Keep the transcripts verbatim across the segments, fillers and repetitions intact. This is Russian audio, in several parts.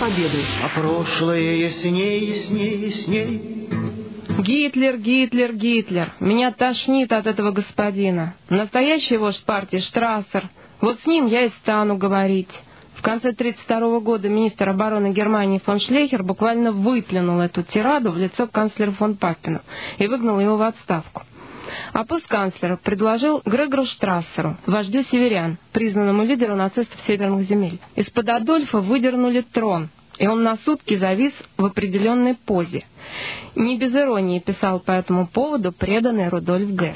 Победы. А прошлое ясней, ясней, ясней. Гитлер, Гитлер, Гитлер. Меня тошнит от этого господина. Настоящий вождь партии Штрассер. Вот с ним я и стану говорить. В конце тридцать второго года министр обороны Германии фон Шлейхер буквально выплюнул эту тираду в лицо канцлера фон Паппену и выгнал его в отставку. А пост канцлера предложил Грегору Штрассеру, вождю северян, признанному лидеру нацистов северных земель. Из-под Адольфа выдернули трон, и он на сутки завис в определенной позе. Не без иронии писал по этому поводу преданный Рудольф Гесс.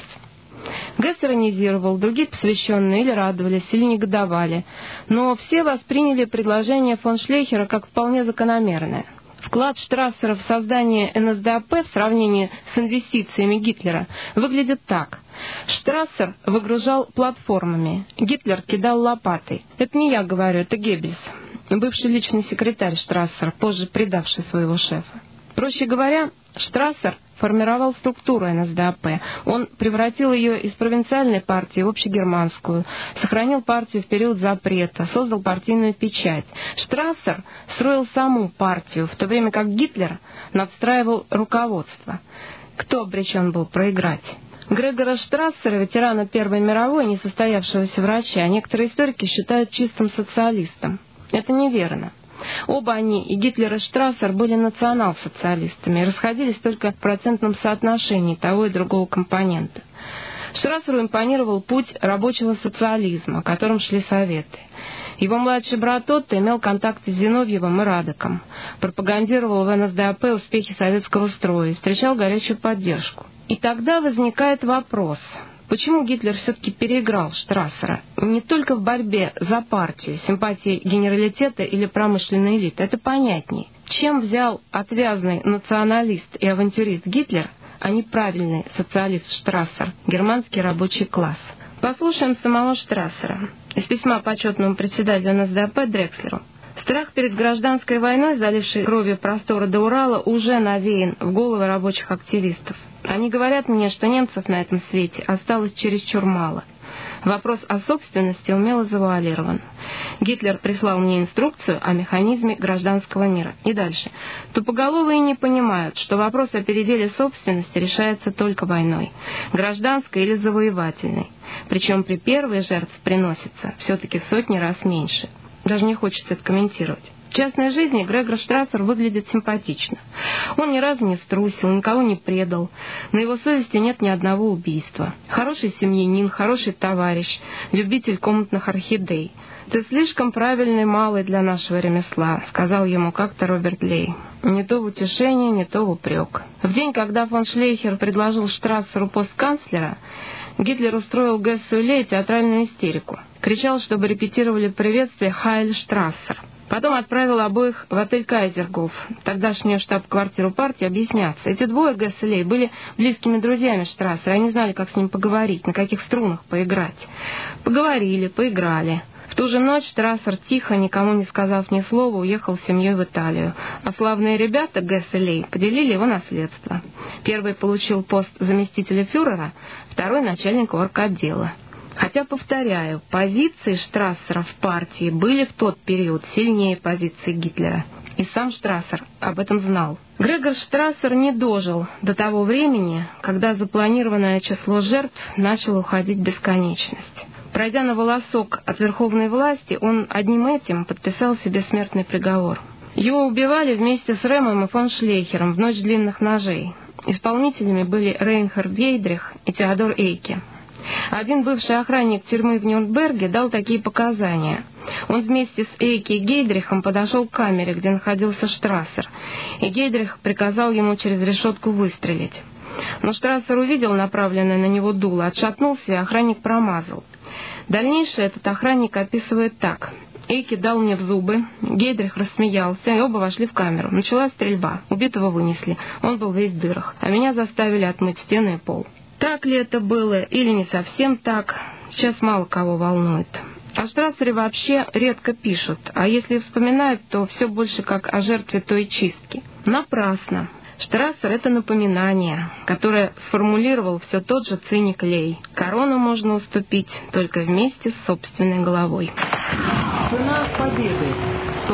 Гесс иронизировал, другие посвященные или радовались, или негодовали, но все восприняли предложение фон Шлейхера как вполне закономерное. Вклад Штрассера в создание эн эс дэ а пэ в сравнении с инвестициями Гитлера выглядит так. Штрассер выгружал платформами, Гитлер кидал лопатой. Это не я говорю, это Геббельс, бывший личный секретарь Штрассера, позже предавший своего шефа. Проще говоря, Штрассер формировал структуру эн эс дэ а пэ. Он превратил ее из провинциальной партии в общегерманскую, сохранил партию в период запрета, создал партийную печать. Штрассер строил саму партию, в то время как Гитлер надстраивал руководство. Кто обречен был проиграть? Грегора Штрассера, ветерана Первой мировой, несостоявшегося врача, некоторые историки считают чистым социалистом. Это неверно. Оба они, и Гитлер, и Штрассер, были национал-социалистами и расходились только в процентном соотношении того и другого компонента. Штрассеру импонировал путь рабочего социализма, о котором шли советы. Его младший брат Отто имел контакты с Зиновьевым и Радеком, пропагандировал в эн эс дэ а пэ успехи советского строя и встречал горячую поддержку. И тогда возникает вопрос: почему Гитлер все-таки переиграл Штрассера? Не только в борьбе за партию, симпатии генералитета или промышленной элиты, это понятней. Чем взял отвязный националист и авантюрист Гитлер, а не правильный социалист Штрассер, германский рабочий класс? Послушаем самого Штрассера из письма почетному председателю эн эс дэ а пэ Дрекслеру. Страх перед гражданской войной, залившей кровью просторы до Урала, уже навеян в головы рабочих активистов. Они говорят мне, что немцев на этом свете осталось чересчур мало. Вопрос о собственности умело завуалирован. Гитлер прислал мне инструкцию о механизме гражданского мира. И дальше. Тупоголовые не понимают, что вопрос о переделе собственности решается только войной, гражданской или завоевательной. Причем при первой жертв приносится все-таки в сотни раз меньше. Даже не хочется это комментировать. В частной жизни Грегор Штрассер выглядит симпатично. Он ни разу не струсил, никого не предал. На его совести нет ни одного убийства. Хороший семьянин, хороший товарищ, любитель комнатных орхидей. «Ты слишком правильный малый для нашего ремесла», — сказал ему как-то Роберт Лей. Не то в утешение, не то в упрек. В день, когда фон Шлейхер предложил Штрассеру пост канцлера, Гитлер устроил Гессу и Лей театральную истерику. Кричал, чтобы репетировали приветствие «Хайль Штрассер». Потом отправил обоих в отель «Кайзергоф», тогдашнюю штаб-квартиру партии, объясняться. Эти двое, Гесс и Лей, были близкими друзьями Штрассера, они знали, как с ним поговорить, на каких струнах поиграть. Поговорили, поиграли. В ту же ночь Штрассер, тихо, никому не сказав ни слова, уехал с семьей в Италию. А славные ребята, Гесс и Лей, поделили его наследство. Первый получил пост заместителя фюрера, второй — начальник орготдела. Хотя, повторяю, позиции Штрассера в партии были в тот период сильнее позиций Гитлера. И сам Штрассер об этом знал. Грегор Штрассер не дожил до того времени, когда запланированное число жертв начало уходить в бесконечность. Пройдя на волосок от верховной власти, он одним этим подписал себе смертный приговор. Его убивали вместе с Рэмом и фон Шлейхером в ночь длинных ножей. Исполнителями были Рейнхард Гейдрих и Теодор Эйке. Один бывший охранник тюрьмы в Нюрнберге дал такие показания. Он вместе с Эйке и Гейдрихом подошел к камере, где находился Штрассер, и Гейдрих приказал ему через решетку выстрелить. Но Штрассер увидел направленное на него дуло, отшатнулся, и охранник промазал. Дальнейшее этот охранник описывает так. Эйке дал мне в зубы, Гейдрих рассмеялся, и оба вошли в камеру. Началась стрельба, убитого вынесли, он был весь в дырах, а меня заставили отмыть стены и пол. Так ли это было или не совсем так, сейчас мало кого волнует. О Штрассере вообще редко пишут, а если вспоминают, то все больше как о жертве той чистки. Напрасно. Штрассер — это напоминание, которое сформулировал все тот же циник Лей. Корону можно уступить только вместе с собственной головой. Цена победы.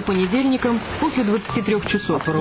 по понедельникам после двадцати трёх часов.